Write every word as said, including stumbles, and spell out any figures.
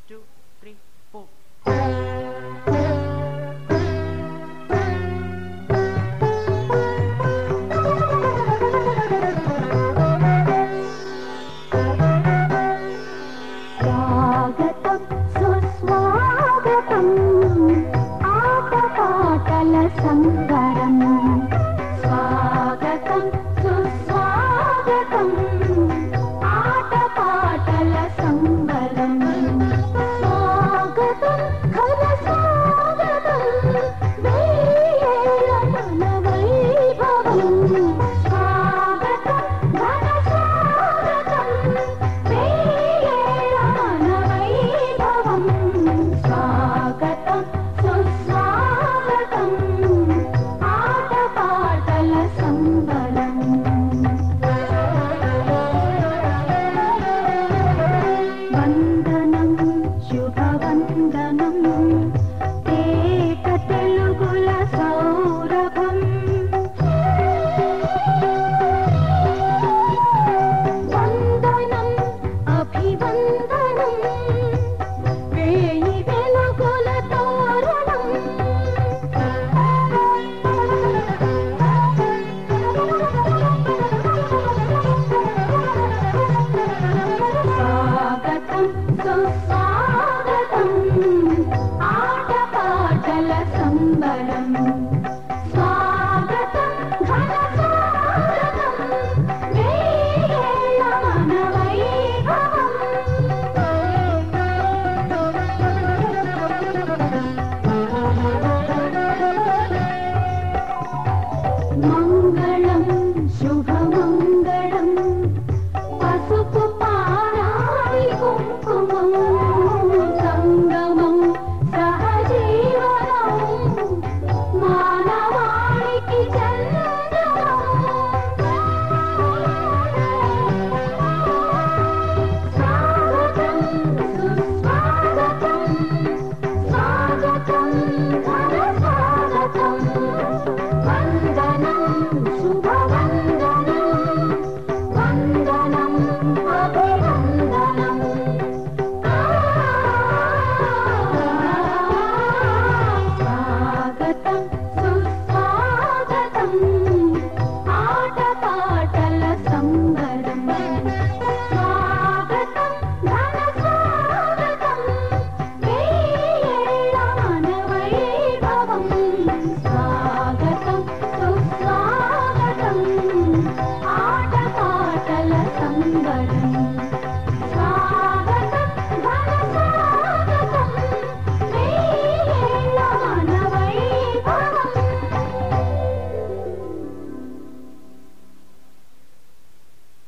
two, three, four. स्वागतं सुस्वागतम् आटपाटल संगरम् स्वागतं सुस्वागतम् आटपाटल संगरम् स्वागतं घन स्वागतं वेयेळ मन वैभवम् स्वागतं घन स्वागतं वेयेळ मन वैभवम् स्वागतं सुस्वागतम् आटपाटल संगरम् వందనం శుభవందనం ఏక తెలుగుల సౌరభం వందనం అభివందనం వేయి వెలుగుల తోరణం స్వాగతం సుస్వాగతం